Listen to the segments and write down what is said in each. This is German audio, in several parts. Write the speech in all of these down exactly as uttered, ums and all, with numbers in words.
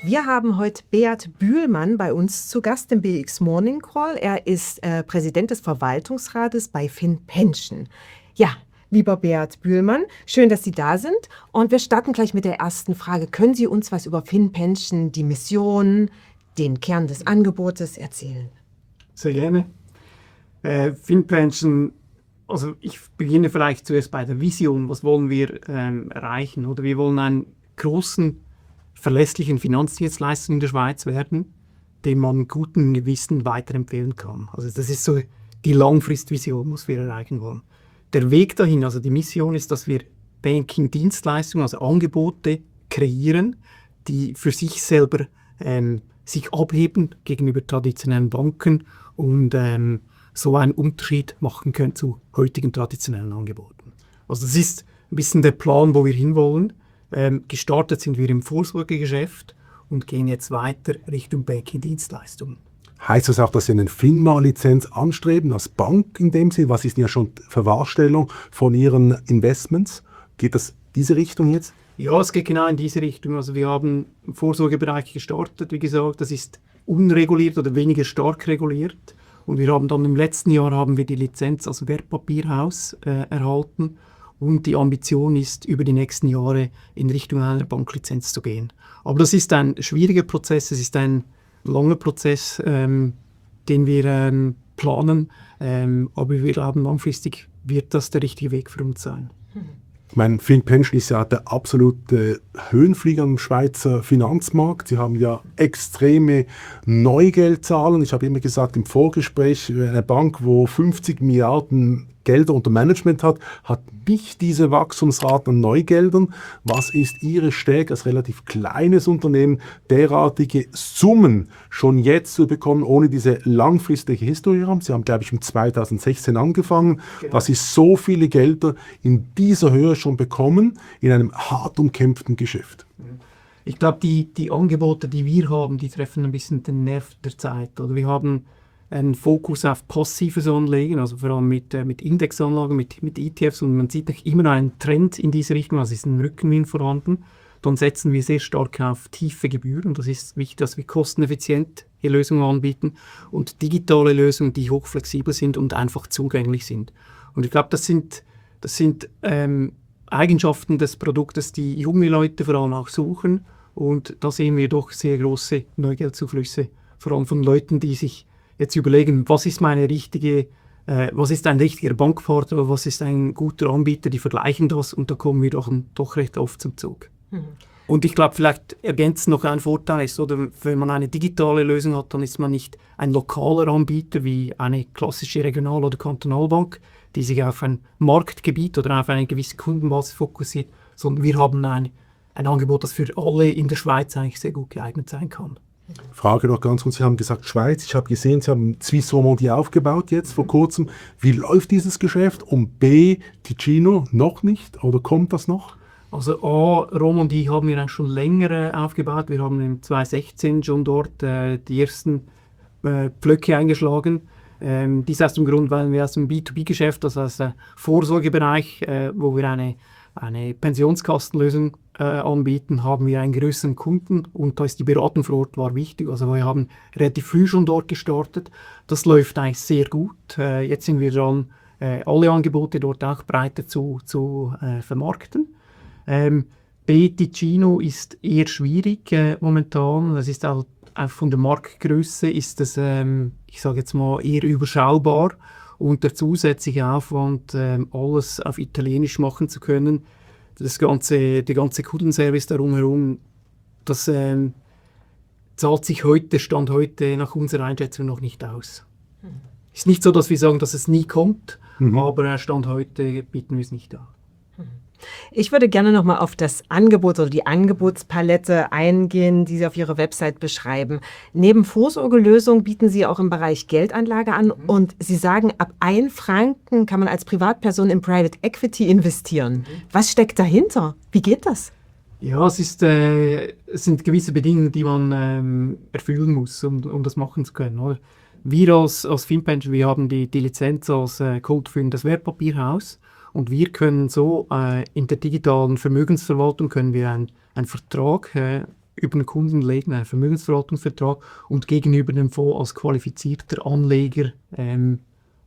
Wir haben heute Beat Bühlmann bei uns zu Gast im B X Morning Call. Er ist äh, Präsident des Verwaltungsrates bei FinPension. Ja, lieber Beat Bühlmann, schön, dass Sie da sind. Und wir starten gleich mit der ersten Frage. Können Sie uns was über FinPension, die Mission, den Kern des Angebotes erzählen? Sehr gerne. Äh, FinPension, also ich beginne vielleicht zuerst bei der Vision. Was wollen wir ähm, erreichen? Oder wir wollen einen großen, verlässlichen Finanzdienstleister in der Schweiz werden, den man guten Gewissen weiterempfehlen kann. Also das ist so die Langfristvision, was wir erreichen wollen. Der Weg dahin, also die Mission ist, dass wir Banking-Dienstleistungen, also Angebote kreieren, die für sich selber ähm, sich abheben gegenüber traditionellen Banken und ähm, so einen Unterschied machen können zu heutigen traditionellen Angeboten. Also das ist ein bisschen der Plan, wo wir hinwollen. Ähm, gestartet sind wir im Vorsorgegeschäft und gehen jetzt weiter Richtung Banking-Dienstleistungen. Heißt das auch, dass Sie eine FINMA-Lizenz anstreben als Bank in dem Sinne? Was ist denn ja schon Verwahrstellung von Ihren Investments? Geht das diese Richtung jetzt? Ja, es geht genau in diese Richtung. Also wir haben im Vorsorgebereich gestartet, wie gesagt, das ist unreguliert oder weniger stark reguliert. Und wir haben dann im letzten Jahr haben wir die Lizenz als Wertpapierhaus äh, erhalten. Und die Ambition ist, über die nächsten Jahre in Richtung einer Banklizenz zu gehen. Aber das ist ein schwieriger Prozess, es ist ein langer Prozess, ähm, den wir ähm, planen. Ähm, aber wir glauben, langfristig wird das der richtige Weg für uns sein. Ich meine, FinPension ist ja der absolute Höhenflieger im Schweizer Finanzmarkt. Sie haben ja extreme Neugeldzahlen. Ich habe immer gesagt, im Vorgespräch, eine Bank, wo fünfzig Milliarden Gelder unter Management hat, hat nicht diese Wachstumsraten an Neugeldern. Was ist Ihre Stärke als relativ kleines Unternehmen, derartige Summen schon jetzt zu bekommen, ohne diese langfristige Historie haben? Sie haben, glaube ich, im zweitausendsechzehn angefangen, genau. Dass Sie so viele Gelder in dieser Höhe schon bekommen, in einem hart umkämpften Geschäft. Ich glaube, die, die Angebote, die wir haben, die treffen ein bisschen den Nerv der Zeit. Oder wir haben einen Fokus auf passives Anlegen, also vor allem mit, äh, mit Indexanlagen, mit, mit E T Fs, und man sieht immer einen Trend in diese Richtung, also ist ein Rückenwind vorhanden. Dann setzen wir sehr stark auf tiefe Gebühren. Das ist wichtig, dass wir kosteneffizient hier Lösungen anbieten und digitale Lösungen, die hochflexibel sind und einfach zugänglich sind. Und ich glaube, das sind, das sind ähm, Eigenschaften des Produktes, die junge Leute vor allem auch suchen. Und da sehen wir doch sehr große Neugeldzuflüsse, vor allem von Leuten, die sich jetzt überlegen, was ist meine richtige, äh, was ist ein richtiger Bankpartner, was ist ein guter Anbieter, die vergleichen das, und da kommen wir doch, doch recht oft zum Zug. Mhm. Und ich glaube, vielleicht ergänzt noch ein Vorteil ist, oder wenn man eine digitale Lösung hat, dann ist man nicht ein lokaler Anbieter wie eine klassische Regional- oder Kantonalbank, die sich auf ein Marktgebiet oder auf eine gewisse Kundenbasis fokussiert, sondern wir haben ein, ein Angebot, das für alle in der Schweiz eigentlich sehr gut geeignet sein kann. Frage noch ganz kurz, Sie haben gesagt Schweiz, ich habe gesehen, Sie haben Swiss Romandie aufgebaut jetzt vor kurzem. Wie läuft dieses Geschäft? Und B, Ticino noch nicht oder kommt das noch? Also A, Romandie haben wir eigentlich schon länger äh, aufgebaut. Wir haben im zweitausendsechzehn schon dort äh, die ersten äh, Pflöcke eingeschlagen. Ähm, dies aus dem Grund, weil wir aus dem B zwei B-Geschäft, also aus dem Vorsorgebereich, äh, wo wir eine eine Pensionskastenlösung äh, anbieten, haben wir einen größeren Kunden, und da ist die Beratung vor Ort war wichtig. Also wir haben relativ früh schon dort gestartet. Das läuft eigentlich sehr gut. Äh, jetzt sind wir dran, äh, alle Angebote dort auch breiter zu, zu äh, vermarkten. Ähm, B, Ticino ist eher schwierig äh, momentan. Das ist auch, auch von der Marktgröße ist das, ähm, ich sage jetzt mal, eher überschaubar. Und der zusätzliche Aufwand, ähm, alles auf Italienisch machen zu können, das ganze, der ganze Kundenservice darum herum, das ähm, zahlt sich heute, Stand heute nach unserer Einschätzung noch nicht aus. Mhm. Ist nicht so, dass wir sagen, dass es nie kommt, mhm. aber Stand heute bieten wir es nicht an. Ich würde gerne noch mal auf das Angebot oder die Angebotspalette eingehen, die Sie auf Ihrer Website beschreiben. Neben Vorsorgelösungen bieten Sie auch im Bereich Geldanlage an, mhm. und Sie sagen, ab ein Franken kann man als Privatperson in Private Equity investieren. Mhm. Was steckt dahinter? Wie geht das? Ja, es, ist, äh, es sind gewisse Bedingungen, die man ähm, erfüllen muss, um, um das machen zu können. Oder? Wir als, als FinPension, wir haben die, die Lizenz als äh, codeführendes Wertpapierhaus. Und wir können so äh, in der digitalen Vermögensverwaltung können wir einen Vertrag äh, über den Kunden legen, einen Vermögensverwaltungsvertrag, und gegenüber dem Fonds als qualifizierter Anleger ähm,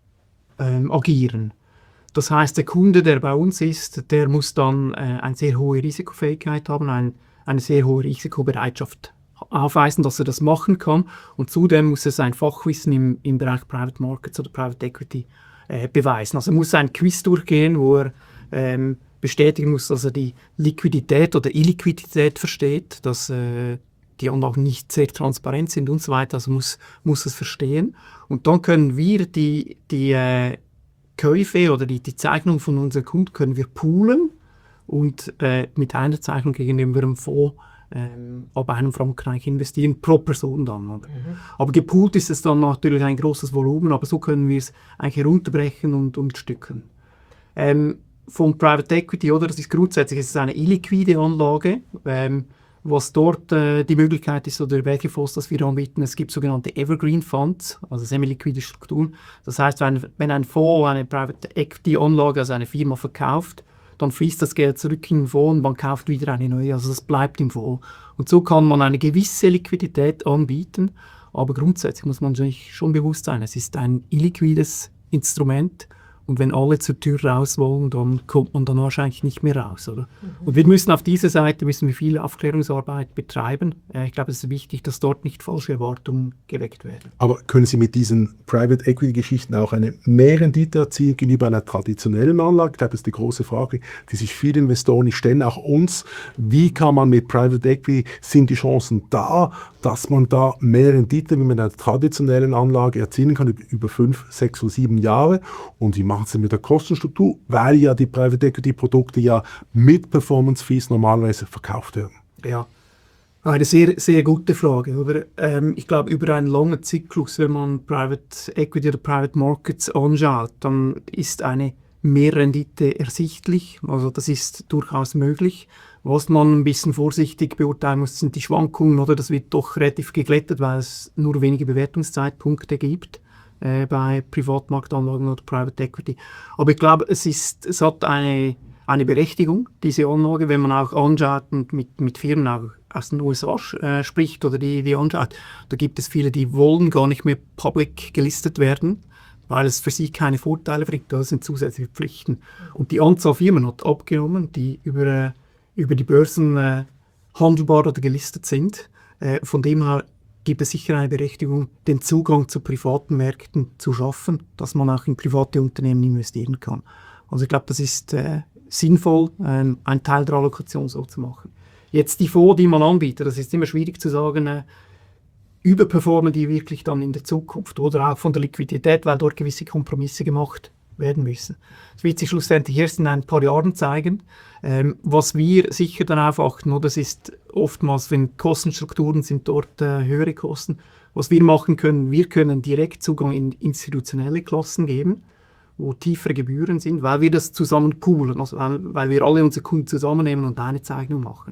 ähm, agieren. Das heißt, der Kunde, der bei uns ist, der muss dann äh, eine sehr hohe Risikofähigkeit haben, ein, eine sehr hohe Risikobereitschaft aufweisen, dass er das machen kann, und zudem muss er sein Fachwissen im, im Bereich Private Markets oder Private Equity äh, beweisen. Also er muss ein Quiz durchgehen, wo er ähm, bestätigen muss, dass er die Liquidität oder Illiquidität versteht, dass äh, die Anlagen nicht sehr transparent sind und so weiter, also muss, muss es verstehen. Und dann können wir die, die äh, Käufe oder die, die Zeichnung von unseren Kunden können wir poolen und äh, mit einer Zeichnung gegenüber dem Fonds ähm, ab einem Franken investieren, pro Person dann. Oder? Mhm. Aber gepoolt ist es dann natürlich ein großes Volumen, aber so können wir es eigentlich herunterbrechen und, und stücken. Ähm, von Private Equity, oder? Das ist grundsätzlich es ist eine illiquide Anlage. Ähm, was dort äh, die Möglichkeit ist oder welche Fonds das wir anbieten, es gibt sogenannte Evergreen Funds, also semi-liquide Strukturen. Das heißt, wenn, wenn ein Fonds eine Private Equity Anlage, also eine Firma verkauft, dann fließt das Geld zurück in den Fonds und man kauft wieder eine neue, also das bleibt im Fonds. Und so kann man eine gewisse Liquidität anbieten, aber grundsätzlich muss man sich schon bewusst sein, es ist ein illiquides Instrument. Und wenn alle zur Tür raus wollen, dann kommt man dann wahrscheinlich nicht mehr raus, oder? Mhm. Und wir müssen auf dieser Seite müssen wir viel Aufklärungsarbeit betreiben. Äh, ich glaube, es ist wichtig, dass dort nicht falsche Erwartungen geweckt werden. Aber können Sie mit diesen Private Equity Geschichten auch eine Mehrrendite erzielen gegenüber einer traditionellen Anlage? Ich glaube, das ist die große Frage, die sich viele Investoren stellen, auch uns. Wie kann man mit Private Equity, sind die Chancen da, dass man da mehr Rendite wie mit einer traditionellen Anlage erzielen kann über fünf, sechs oder sieben Jahre? Und wie machen Sie mit der Kostenstruktur, weil ja die Private Equity Produkte ja mit Performance Fees normalerweise verkauft werden? Ja, eine sehr, sehr gute Frage. Oder? Ähm, ich glaube, über einen langen Zyklus, wenn man Private Equity oder Private Markets anschaut, dann ist eine Mehrrendite ersichtlich. Also das ist durchaus möglich. Was man ein bisschen vorsichtig beurteilen muss, sind die Schwankungen, oder? Das wird doch relativ geglättet, weil es nur wenige Bewertungszeitpunkte gibt äh, bei Privatmarktanlagen oder Private Equity. Aber ich glaube, es, ist, es hat eine, eine Berechtigung, diese Anlage, wenn man auch anschaut und mit, mit Firmen auch aus den U S A äh, spricht oder die, die anschaut. Da gibt es viele, die wollen gar nicht mehr public gelistet werden, weil es für sie keine Vorteile bringt. Das sind zusätzliche Pflichten. Und die Anzahl Firmen hat abgenommen, die über äh, über die Börsen äh, handelbar oder gelistet sind. Äh, von dem her gibt es sicher eine Berechtigung, den Zugang zu privaten Märkten zu schaffen, dass man auch in private Unternehmen investieren kann. Also ich glaube, das ist äh, sinnvoll, ähm, einen Teil der Allokation so zu machen. Jetzt die Fonds, die man anbietet, das ist immer schwierig zu sagen, äh, überperformen die wirklich dann in der Zukunft oder auch von der Liquidität, weil dort gewisse Kompromisse gemacht werden müssen. Das wird sich schlussendlich erst in ein paar Jahren zeigen. Ähm, was wir sicher darauf achten, oder das ist oftmals, wenn Kostenstrukturen sind dort äh, höhere Kosten. Was wir machen können, wir können direkt Zugang in institutionelle Klassen geben, wo tiefere Gebühren sind, weil wir das zusammen poolen, also weil, weil wir alle unsere Kunden zusammennehmen und eine Zeichnung machen.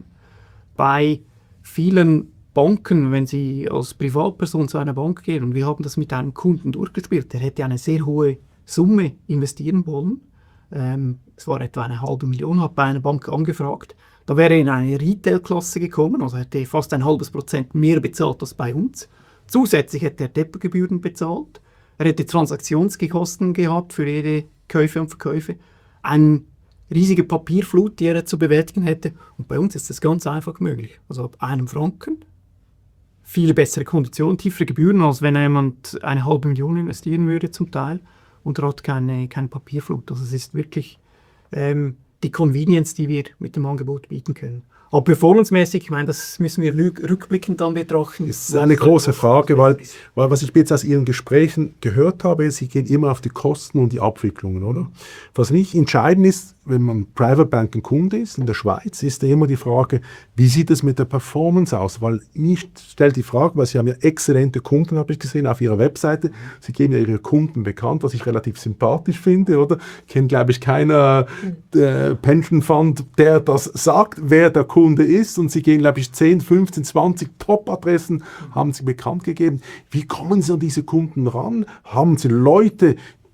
Bei vielen Banken, wenn Sie als Privatperson zu einer Bank gehen, und wir haben das mit einem Kunden durchgespielt, der hätte eine sehr hohe Summe investieren wollen. Ähm, es war etwa eine halbe Million, hat bei einer Bank angefragt. Da wäre er in eine Retail-Klasse gekommen, also hätte fast ein halbes Prozent mehr bezahlt als bei uns. Zusätzlich hätte er Depotgebühren bezahlt. Er hätte Transaktionskosten gehabt für jede Käufe und Verkäufe. Eine riesige Papierflut, die er zu bewältigen hätte. Und bei uns ist das ganz einfach möglich. Also ab einem Franken, viele bessere Konditionen, tiefere Gebühren, als wenn jemand eine halbe Million investieren würde zum Teil. Und er hat keine, keine Papierflut. Also es ist wirklich ähm, die Convenience, die wir mit dem Angebot bieten können. Aber performancemäßig, ich meine, das müssen wir rückblickend dann betrachten. Das ist eine große Frage, weil, weil was ich jetzt aus Ihren Gesprächen gehört habe, ist, Sie gehen immer auf die Kosten und die Abwicklungen, oder? Was nicht entscheidend ist, wenn man Private Banking Kunde ist in der Schweiz, ist ja immer die Frage, wie sieht es mit der Performance aus? Weil ich stelle die Frage, weil Sie haben ja exzellente Kunden, habe ich gesehen, auf Ihrer Webseite. Sie geben ja Ihre Kunden bekannt, was ich relativ sympathisch finde, oder? Ich kenne, glaube ich, keiner äh, Pension Fund, der das sagt, wer der Kunde ist. Und Sie gehen, glaube ich, zehn, fünfzehn, zwanzig Top-Adressen haben Sie bekannt gegeben. Wie kommen Sie an diese Kunden ran? Haben Sie Leute,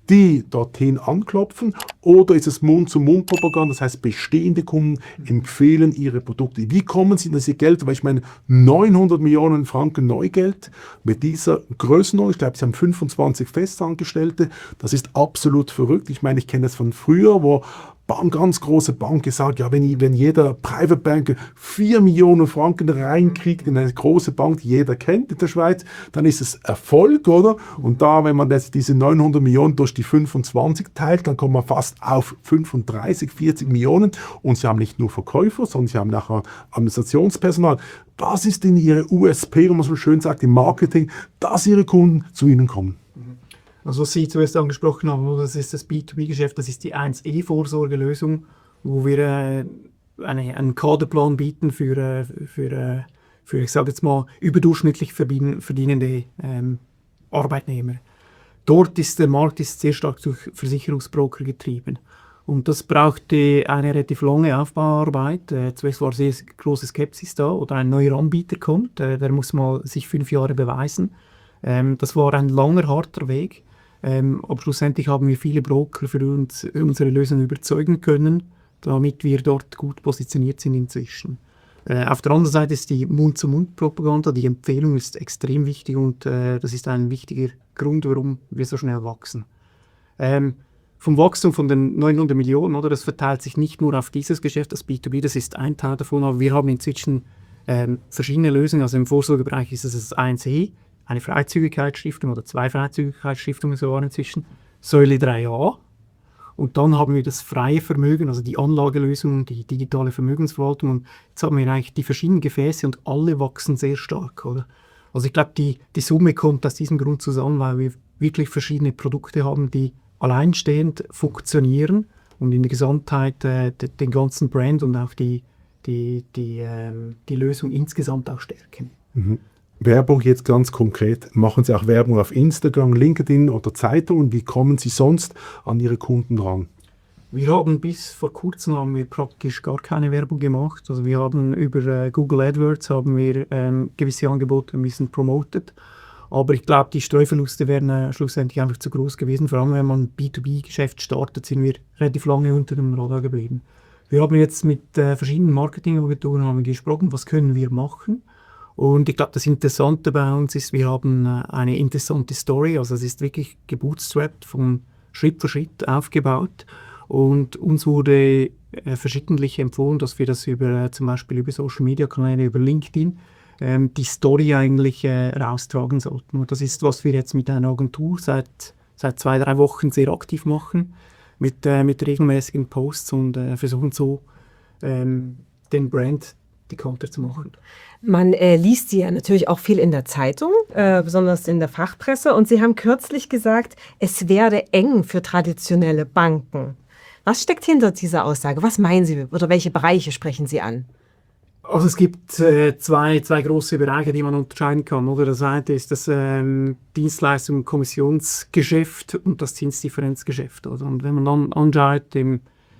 die dorthin anklopfen, oder ist es Mund-zu-Mund-Propaganda, das heißt, bestehende Kunden empfehlen ihre Produkte. Wie kommen sie an diese Geld? Weil ich meine, neunhundert Millionen Franken Neugeld mit dieser Größenordnung, ich glaube, sie haben fünfundzwanzig Festangestellte, das ist absolut verrückt. Ich meine, ich kenne das von früher, wo eine ganz große Bank gesagt, ja, wenn, wenn jeder Private Banker vier Millionen Franken reinkriegt in eine große Bank, die jeder kennt in der Schweiz, dann ist es Erfolg, oder? Und da, wenn man das, diese neunhundert Millionen durch die fünfundzwanzig teilt, dann kommt man fast auf fünfunddreißig, vierzig Millionen. Und sie haben nicht nur Verkäufer, sondern sie haben nachher Administrationspersonal. Was ist denn ihre U S P, wenn man so schön sagt, im Marketing, dass ihre Kunden zu ihnen kommen? Also was Sie zuerst angesprochen haben, das ist das B zwei B-Geschäft, das ist die eins E-Vorsorgelösung, wo wir äh, eine, einen Kaderplan bieten für, äh, für, äh, für, ich sage jetzt mal, überdurchschnittlich verdienende ähm, Arbeitnehmer. Dort ist der Markt ist sehr stark durch Versicherungsbroker getrieben. Und das brauchte eine relativ lange Aufbauarbeit. Äh, zuerst war sehr große Skepsis da, oder ein neuer Anbieter kommt, äh, der muss mal sich fünf Jahre beweisen. Ähm, das war ein langer, harter Weg. Ähm, aber schlussendlich haben wir viele Broker für uns unsere Lösung überzeugen können, damit wir dort gut positioniert sind inzwischen. Äh, auf der anderen Seite ist die Mund-zu-Mund-Propaganda, die Empfehlung ist extrem wichtig, und äh, das ist ein wichtiger Grund, warum wir so schnell wachsen. Ähm, vom Wachstum von den neunhundert Millionen, oder, das verteilt sich nicht nur auf dieses Geschäft, das B zwei B, das ist ein Teil davon, aber wir haben inzwischen ähm, verschiedene Lösungen. Also im Vorsorgebereich ist es das eins E, eine Freizügigkeitsstiftung oder zwei Freizügigkeitsstiftungen sogar inzwischen, Säule drei a. Und dann haben wir das freie Vermögen, also die Anlagelösung, die digitale Vermögensverwaltung. Und jetzt haben wir eigentlich die verschiedenen Gefäße und alle wachsen sehr stark, oder? Also ich glaube, die, die Summe kommt aus diesem Grund zusammen, weil wir wirklich verschiedene Produkte haben, die alleinstehend funktionieren und in der Gesamtheit äh, den ganzen Brand und auch die, die, die, ähm, die Lösung insgesamt auch stärken. Mhm. Werbung jetzt ganz konkret. Machen Sie auch Werbung auf Instagram, LinkedIn oder Zeitungen? Wie kommen Sie sonst an Ihre Kunden ran? Wir haben bis vor kurzem haben wir praktisch gar keine Werbung gemacht. Also wir haben über äh, Google AdWords haben wir ähm, gewisse Angebote ein bisschen promotet. Aber ich glaube, die Streuverluste wären äh, schlussendlich einfach zu groß gewesen. Vor allem, wenn man ein B zwei B-Geschäft startet, sind wir relativ lange unter dem Radar geblieben. Wir haben jetzt mit äh, verschiedenen Marketingagenturen haben wir gesprochen, was können wir machen. Und ich glaube, das Interessante bei uns ist, wir haben äh, eine interessante Story, also es ist wirklich gebootstrapped, von Schritt für Schritt aufgebaut. Und uns wurde äh, verschiedentlich empfohlen, dass wir das über äh, zum Beispiel über Social Media Kanäle, über LinkedIn, ähm, die Story eigentlich äh, raustragen sollten. Und das ist, was wir jetzt mit einer Agentur seit, seit zwei, drei Wochen sehr aktiv machen, mit, äh, mit regelmäßigen Posts, und äh, versuchen so ähm, den Brand die Konter zu machen. Man äh, liest sie ja natürlich auch viel in der Zeitung, äh, besonders in der Fachpresse. Und Sie haben kürzlich gesagt, es werde eng für traditionelle Banken. Was steckt hinter dieser Aussage? Was meinen Sie oder welche Bereiche sprechen Sie an? Also es gibt äh, zwei, zwei große Bereiche, die man unterscheiden kann. Oder? Das eine ist das ähm, Dienstleistung- und Kommissionsgeschäft und das Zinsdifferenzgeschäft. Oder? Und wenn man dann anschaut, im,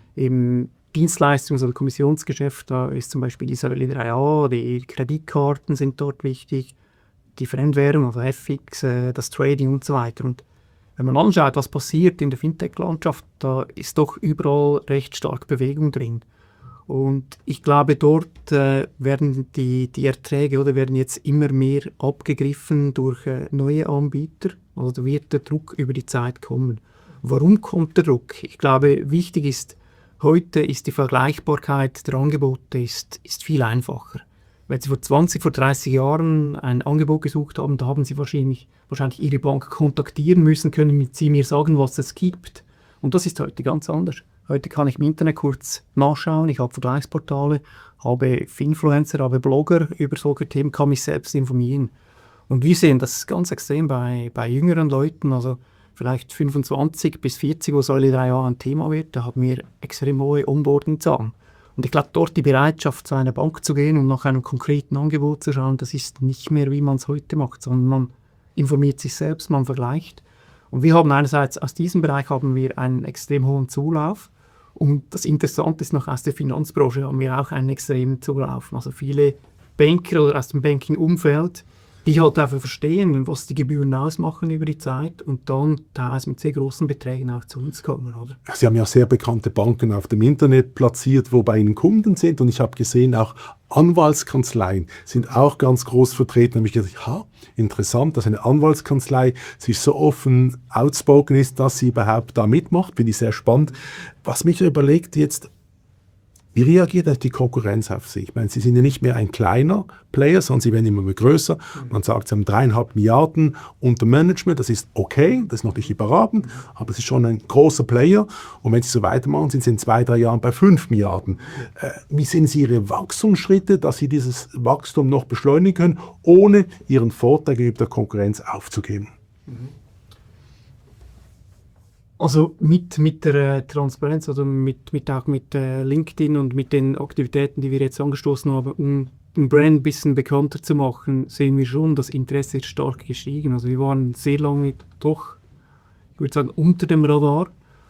im Dienstleistungs- oder Kommissionsgeschäft, da ist zum Beispiel die Säule drei a, die Kreditkarten sind dort wichtig, die Fremdwährung, also F X, äh, das Trading und so weiter. Und wenn man anschaut, was passiert in der Fintech-Landschaft, da ist doch überall recht stark Bewegung drin. Und ich glaube, dort äh, werden die, die Erträge oder werden jetzt immer mehr abgegriffen durch äh, neue Anbieter. Also da wird der Druck über die Zeit kommen. Warum kommt der Druck? Ich glaube, wichtig ist, heute ist die Vergleichbarkeit der Angebote ist, ist viel einfacher. Wenn Sie vor zwanzig, vor dreißig Jahren ein Angebot gesucht haben, da haben Sie wahrscheinlich, wahrscheinlich Ihre Bank kontaktieren müssen, können Sie mir sagen, was es gibt. Und das ist heute ganz anders. Heute kann ich im Internet kurz nachschauen, ich habe Vergleichsportale, habe Influencer, habe Blogger über solche Themen, kann mich selbst informieren. Und wir sehen das ganz extrem bei, bei jüngeren Leuten, also vielleicht fünfundzwanzig bis vierzig, wo Säule drei a ein Thema wird, da haben wir extrem hohe Onboarding-Zahlen. Und ich glaube, dort die Bereitschaft, zu einer Bank zu gehen und nach einem konkreten Angebot zu schauen, das ist nicht mehr, wie man es heute macht, sondern man informiert sich selbst, man vergleicht. Und wir haben einerseits, aus diesem Bereich haben wir einen extrem hohen Zulauf. Und das Interessante ist noch, aus der Finanzbranche haben wir auch einen extremen Zulauf. Also viele Banker oder aus dem Banking-Umfeld die halt einfach verstehen, was die Gebühren ausmachen über die Zeit und dann teilweise mit sehr großen Beträgen auch zu uns kommen, oder? Sie haben ja sehr bekannte Banken auf dem Internet platziert, wo bei Ihnen Kunden sind, und ich habe gesehen, auch Anwaltskanzleien sind auch ganz groß vertreten. Da habe ich gedacht, ha, interessant, dass eine Anwaltskanzlei sich so offen outspoken ist, dass sie überhaupt da mitmacht. Finde ich sehr spannend. Was mich überlegt jetzt, wie reagiert die Konkurrenz auf Sie? Ich meine, Sie sind ja nicht mehr ein kleiner Player, sondern Sie werden immer mehr größer. Man sagt, Sie haben dreieinhalb Milliarden unter Management. Das ist okay, das ist noch nicht überragend, aber es ist schon ein großer Player. Und wenn Sie so weitermachen, sind Sie in zwei, drei Jahren bei fünf Milliarden. Äh, wie sehen Sie Ihre Wachstumsschritte, dass Sie dieses Wachstum noch beschleunigen können, ohne Ihren Vorteil gegenüber der Konkurrenz aufzugeben? Also mit, mit der äh, Transparenz, also mit, mit auch mit äh, LinkedIn und mit den Aktivitäten, die wir jetzt angestoßen haben, um den Brand ein bisschen bekannter zu machen, sehen wir schon, das Interesse ist stark gestiegen. Also wir waren sehr lange doch, ich würde sagen, unter dem Radar,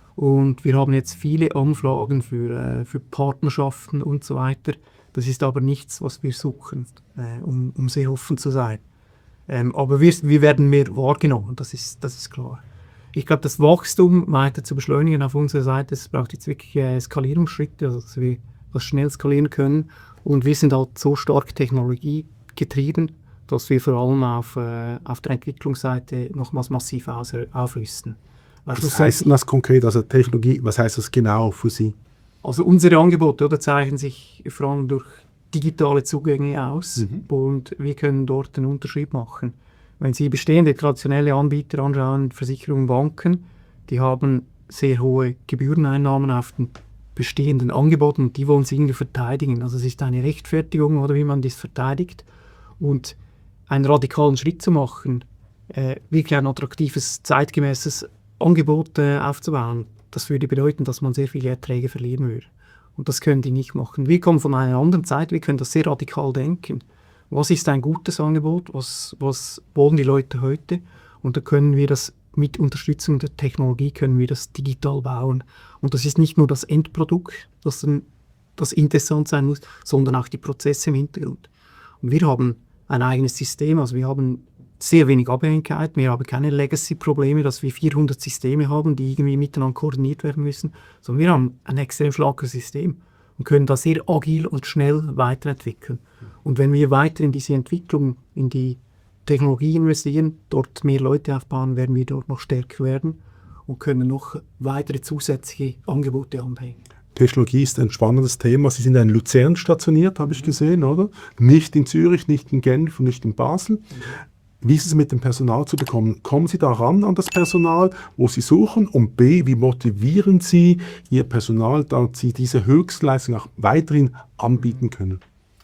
und wir haben jetzt viele Anfragen für, äh, für Partnerschaften und so weiter. Das ist aber nichts, was wir suchen, äh, um, um sehr offen zu sein. Ähm, aber wir, wir werden mehr wahrgenommen, das ist, das ist klar. Ich glaube, das Wachstum weiter zu beschleunigen auf unserer Seite, es braucht jetzt wirklich äh, Skalierungsschritte, also dass wir das schnell skalieren können. Und wir sind halt so stark technologiegetrieben, dass wir vor allem auf, äh, auf der Entwicklungsseite nochmals massiv aus, aufrüsten. Was heißt denn das konkret, also Technologie, was heißt das genau für Sie? Also unsere Angebote, oder, zeichnen sich vor allem durch digitale Zugänge aus, mhm. und wir können dort einen Unterschied machen. Wenn Sie bestehende traditionelle Anbieter anschauen, Versicherungen, Banken, die haben sehr hohe Gebühreneinnahmen auf den bestehenden Angeboten und die wollen sie irgendwie verteidigen. Also es ist eine Rechtfertigung, oder wie man das verteidigt. Und einen radikalen Schritt zu machen, äh, wirklich ein attraktives, zeitgemäßes Angebot äh, aufzubauen, das würde bedeuten, dass man sehr viele Erträge verlieren würde. Und das können die nicht machen. Wir kommen von einer anderen Zeit, wir können das sehr radikal denken. Was ist ein gutes Angebot? Was, was wollen die Leute heute? Und da können wir das mit Unterstützung der Technologie können wir das digital bauen. Und das ist nicht nur das Endprodukt, das, dann, das interessant sein muss, sondern auch die Prozesse im Hintergrund. Und wir haben ein eigenes System, also wir haben sehr wenig Abhängigkeit, wir haben keine Legacy-Probleme, dass wir vierhundert Systeme haben, die irgendwie miteinander koordiniert werden müssen, sondern wir haben ein extrem schlankes System und können da sehr agil und schnell weiterentwickeln. Und wenn wir weiter in diese Entwicklung, in die Technologie investieren, dort mehr Leute aufbauen, werden wir dort noch stärker werden und können noch weitere zusätzliche Angebote anhängen. Technologie ist ein spannendes Thema. Sie sind in Luzern stationiert, habe ich gesehen, oder? Nicht in Zürich, nicht in Genf und nicht in Basel. Wie ist es mit dem Personal zu bekommen? Kommen Sie da ran an das Personal, wo Sie suchen? Und B, wie motivieren Sie Ihr Personal, dass Sie diese Höchstleistung auch weiterhin anbieten können?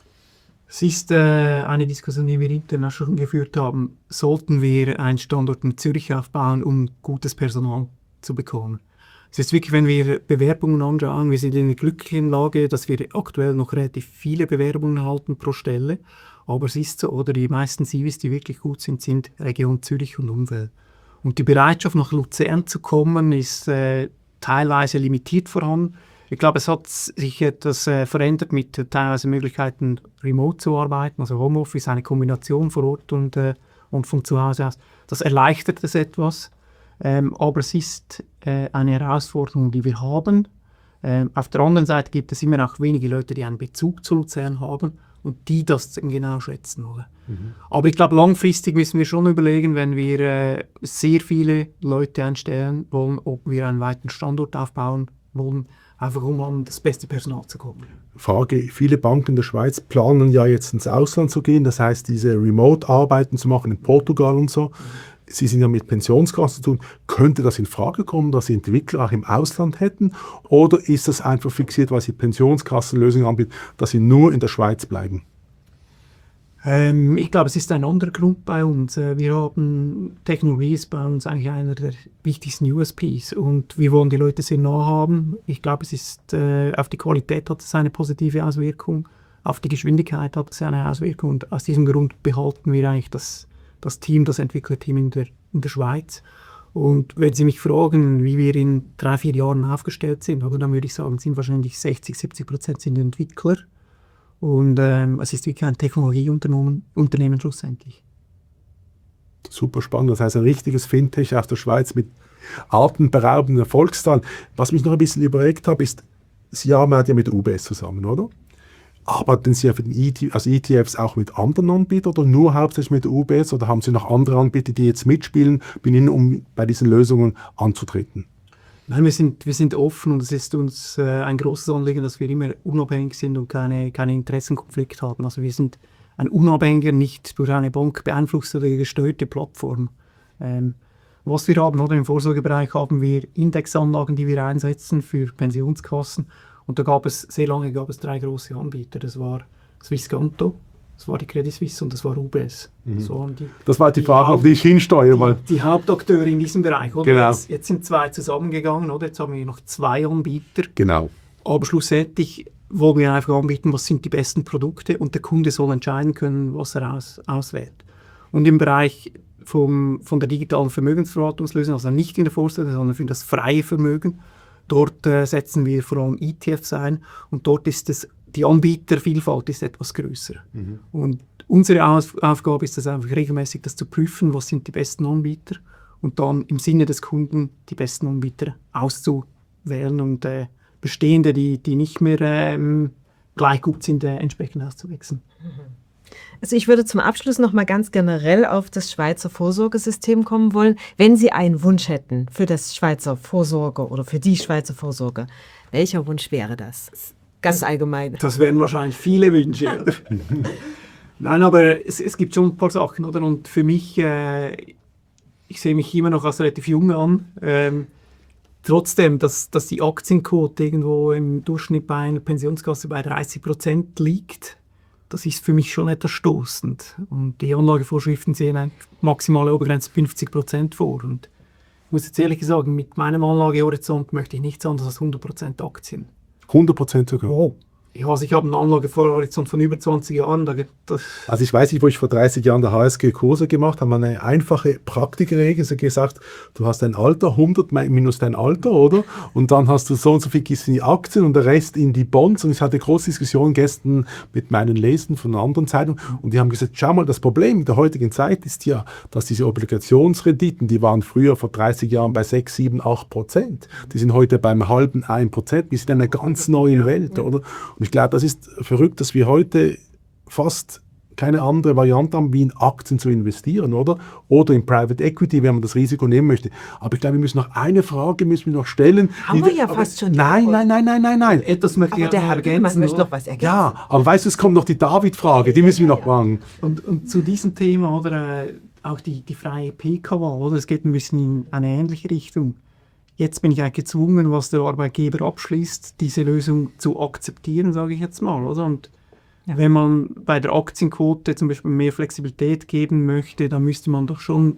Es ist äh, eine Diskussion, die wir intern schon geführt haben. Sollten wir einen Standort in Zürich aufbauen, um gutes Personal zu bekommen? Es ist wirklich, wenn wir Bewerbungen anschauen, wir sind in der glücklichen Lage, dass wir aktuell noch relativ viele Bewerbungen erhalten pro Stelle. Aber es ist so, oder die meisten C Vs, die wirklich gut sind, sind Region Zürich und Umwelt. Und die Bereitschaft, nach Luzern zu kommen, ist äh, teilweise limitiert vorhanden. Ich glaube, es hat sich etwas äh, verändert mit äh, teilweise Möglichkeiten, remote zu arbeiten, also Homeoffice, eine Kombination vor Ort und, äh, und von zu Hause aus. Das erleichtert es etwas, ähm, aber es ist äh, eine Herausforderung, die wir haben. Ähm, auf der anderen Seite gibt es immer auch wenige Leute, die einen Bezug zu Luzern haben und die das genau schätzen. Oder? Mhm. Aber ich glaube, langfristig müssen wir schon überlegen, wenn wir äh, sehr viele Leute einstellen wollen, ob wir einen weiteren Standort aufbauen wollen, einfach um an das beste Personal zu kommen. Frage, viele Banken in der Schweiz planen ja jetzt ins Ausland zu gehen, das heißt diese Remote-Arbeiten zu machen in Portugal und so. Mhm. Sie sind ja mit Pensionskassen zu tun. Könnte das in Frage kommen, dass Sie Entwickler auch im Ausland hätten? Oder ist das einfach fixiert, weil Sie Pensionskassenlösungen anbieten, dass Sie nur in der Schweiz bleiben? Ähm, ich glaube, es ist ein anderer Grund bei uns. Wir haben, Technologie ist bei uns eigentlich einer der wichtigsten U S Ps und wir wollen die Leute sehr nah haben. Ich glaube, es ist, äh, auf die Qualität hat es eine positive Auswirkung, auf die Geschwindigkeit hat es eine Auswirkung und aus diesem Grund behalten wir eigentlich das, das Team, das Entwicklerteam in der, in der Schweiz. Und wenn Sie mich fragen, wie wir in drei, vier Jahren aufgestellt sind, oder, dann würde ich sagen, sind wahrscheinlich sechzig, siebzig Prozent sind Entwickler. Und ähm, es ist wirklich ein Technologieunternehmen Unternehmen schlussendlich. Super spannend. Das heißt, ein richtiges Fintech aus der Schweiz mit atemberaubenden Erfolgszahlen. Was mich noch ein bisschen überregt habe, ist, Sie arbeiten ja mit U B S zusammen, oder? Arbeiten Sie ja für den E T F, also E T Fs auch mit anderen Anbietern oder nur hauptsächlich mit U B S? Oder haben Sie noch andere Anbieter, die jetzt mitspielen, bei Ihnen, um bei diesen Lösungen anzutreten? Nein, wir sind, wir sind offen und es ist uns äh, ein großes Anliegen, dass wir immer unabhängig sind und keine, keine Interessenkonflikte haben. Also wir sind ein unabhängiger, nicht durch eine Bank beeinflusste oder gesteuerte Plattform. Ähm, was wir haben, oder im Vorsorgebereich haben wir Indexanlagen, die wir einsetzen für Pensionskassen. Und da gab es, sehr lange gab es drei große Anbieter. Das war Swisscanto, das war die Credit Suisse und das war U B S. Mhm. Das, waren die, das war die, die Frage, Haupt, auf die ich hinsteuere. Weil die, die Hauptakteure in diesem Bereich. Oder? Genau. Jetzt, jetzt sind zwei zusammengegangen, oder? Jetzt haben wir noch zwei Anbieter. Genau. Aber schlussendlich wollen wir einfach anbieten, was sind die besten Produkte und der Kunde soll entscheiden können, was er aus, auswählt. Und im Bereich vom, von der digitalen Vermögensverwaltungslösung, also nicht in der Vorsorge, sondern für das freie Vermögen, dort äh, setzen wir vor allem E T Fs ein und dort ist es, die Anbietervielfalt ist etwas größer. Mhm. Und unsere Auf Aufgabe ist es einfach regelmäßig, das zu prüfen, was sind die besten Anbieter und dann im Sinne des Kunden die besten Anbieter auszuwählen und äh, bestehende, die, die nicht mehr ähm, gleich gut sind, äh, entsprechend auszuwechseln. Also ich würde zum Abschluss noch mal ganz generell auf das Schweizer Vorsorgesystem kommen wollen. Wenn Sie einen Wunsch hätten für das Schweizer Vorsorge oder für die Schweizer Vorsorge, welcher Wunsch wäre das? Ganz allgemein. Das wären wahrscheinlich viele Wünsche. Nein, aber es, es gibt schon ein paar Sachen, oder? Und für mich, äh, ich sehe mich immer noch als relativ jung an, ähm, trotzdem, dass, dass die Aktienquote irgendwo im Durchschnitt bei einer Pensionskasse bei dreißig Prozent liegt, das ist für mich schon etwas stoßend. Und die Anlagevorschriften sehen eine maximale Obergrenze fünfzig Prozent vor. Und ich muss jetzt ehrlich sagen, mit meinem Anlagehorizont möchte ich nichts anderes als hundert Prozent Aktien. hundert Prozent sogar? Oh. Ja, also ich habe einen Anlagehorizont von über zwanzig Jahren. Da das also ich weiß nicht, wo ich vor dreißig Jahren der H S G-Kurse gemacht habe, eine einfache Praktikregel, sie gesagt, du hast dein Alter, hundert minus dein Alter, oder? Und dann hast du so und so viel gehst in die Aktien und der Rest in die Bonds. Und ich hatte große Diskussionen gestern mit meinen Lesern von anderen Zeitungen und die haben gesagt, schau mal, das Problem der heutigen Zeit ist ja, dass diese Obligationsrenditen, die waren früher vor dreißig Jahren bei sechs, sieben, acht Prozent. Die sind heute beim halben ein Prozent. Wir sind in einer ganz neuen Welt, oder? Und ich glaube, das ist verrückt, dass wir heute fast keine andere Variante haben, wie in Aktien zu investieren, oder? Oder in Private Equity, wenn man das Risiko nehmen möchte. Aber ich glaube, wir müssen noch eine Frage müssen wir noch stellen. Haben wir ja fast schon. Nein, nein, nein, nein, nein, nein. Etwas möchte aber ich der Herr ergänzen. möchte noch was ergänzen. Ja, aber weißt du, es kommt noch die David-Frage, die müssen wir noch fragen. Und, und zu diesem Thema, oder äh, auch die, die freie P K-Wahl, oder? Es geht ein bisschen in eine ähnliche Richtung. Jetzt bin ich eigentlich gezwungen, was der Arbeitgeber abschließt, diese Lösung zu akzeptieren, sage ich jetzt mal, oder? Und ja. Wenn man bei der Aktienquote zum Beispiel mehr Flexibilität geben möchte, dann müsste man doch schon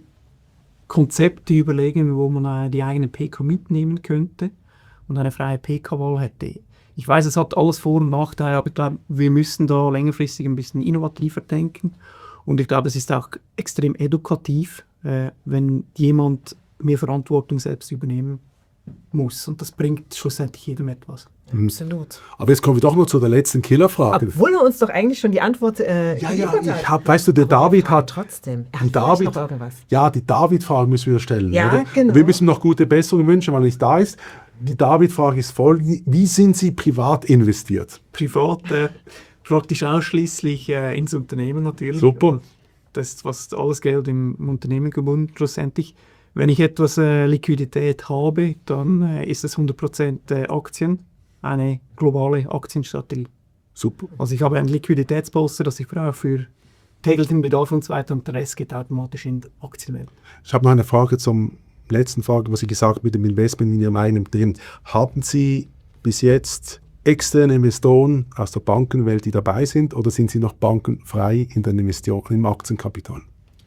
Konzepte überlegen, wo man äh, die eigene P K mitnehmen könnte und eine freie P K-Wahl hätte. Ich weiß, es hat alles Vor- und Nachteile, aber ich glaube, wir müssen da längerfristig ein bisschen innovativer denken. Und ich glaube, es ist auch extrem edukativ, äh, wenn jemand mehr Verantwortung selbst übernehmen muss. Und das bringt schlussendlich jedem etwas. Absolut. Aber jetzt kommen wir doch noch zu der letzten Killerfrage. Obwohl er uns doch eigentlich schon die Antwort äh, ja, ja, geliefert hat. ich hab, weißt du, der David hat... Trotzdem. Er Die hat David, noch irgendwas. ja, die David-Frage müssen wir stellen. Ja, oder? genau. Wir müssen noch gute Besserungen wünschen, weil er nicht da ist. Die David-Frage ist folgende. Wie sind Sie privat investiert? Privat äh, praktisch ausschließlich äh, ins Unternehmen natürlich. Super. Das ist fast alles Geld im Unternehmen gebunden schlussendlich. Wenn ich etwas äh, Liquidität habe, dann äh, ist es hundert Prozent äh, Aktien, eine globale Aktienstrategie. Super. Also ich habe ein Liquiditätspolster, das ich brauche für täglichen Bedarf und so weiter und der Rest geht automatisch in die Aktienwelt. Ich habe noch eine Frage zum letzten Frage, was Sie gesagt haben mit dem Investment in Ihrem eigenen Unternehmen. Haben Sie bis jetzt externe Investoren aus der Bankenwelt, die dabei sind, oder sind Sie noch bankenfrei in den Investitionen im Aktienkapital?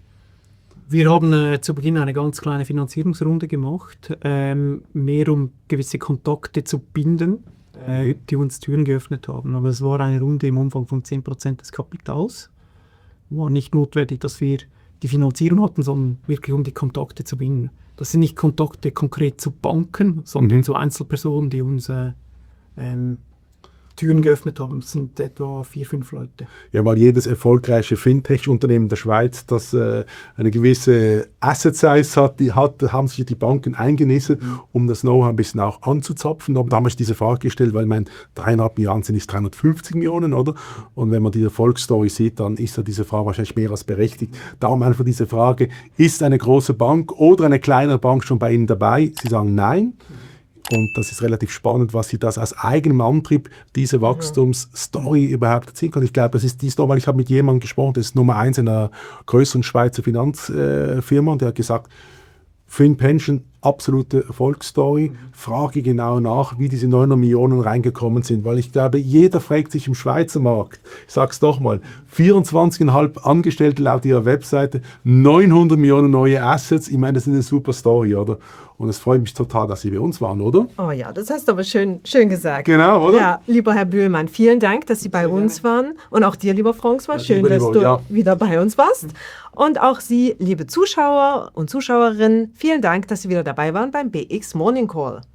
Wir haben äh, zu Beginn eine ganz kleine Finanzierungsrunde gemacht, ähm, mehr um gewisse Kontakte zu binden, äh, die uns Türen geöffnet haben. Aber es war eine Runde im Umfang von zehn Prozent des Kapitals. War nicht notwendig, dass wir die Finanzierung hatten, sondern wirklich um die Kontakte zu binden. Das sind nicht Kontakte konkret zu Banken, sondern Mhm. zu Einzelpersonen, die uns äh, ähm, Türen geöffnet haben. Das sind etwa vier, fünf Leute. Ja, weil jedes erfolgreiche Fintech-Unternehmen der Schweiz, das äh, eine gewisse Asset-Size hat, die hat, haben sich die Banken eingenistet, mhm. um das Know-how ein bisschen auch anzuzapfen. Aber da habe ich diese Frage gestellt, weil mein dreieinhalb Milliarden sind nicht dreihundertfünfzig Millionen, oder? Und wenn man die Erfolgsstory sieht, dann ist ja diese Frage wahrscheinlich mehr als berechtigt. Darum einfach diese Frage, ist eine große Bank oder eine kleinere Bank schon bei Ihnen dabei? Sie sagen nein. Und das ist relativ spannend, was Sie das aus eigenem Antrieb, diese Wachstumsstory überhaupt erzählen können. Ich glaube, das ist dies noch, weil ich habe mit jemandem gesprochen, das ist Nummer eins in einer größeren Schweizer Finanzfirma, und der hat gesagt, FinPension, absolute Erfolgsstory. Frage genau nach, wie diese neunhundert Millionen reingekommen sind, weil ich glaube, jeder fragt sich im Schweizer Markt, ich sage es doch mal, vierundzwanzig Komma fünf Angestellte laut ihrer Webseite, neunhundert Millionen neue Assets, ich meine, das ist eine super Story, oder? Und es freut mich total, dass Sie bei uns waren, oder? Oh ja, das hast du aber schön, schön gesagt. Genau, oder? Ja, lieber Herr Bühlmann, vielen Dank, dass Sie bei uns waren. Und auch dir, lieber François, Ja, schön, lieber, dass lieber, du ja. wieder bei uns warst. Und auch Sie, liebe Zuschauer und Zuschauerinnen, vielen Dank, dass Sie wieder dabei waren beim B X Morning Call.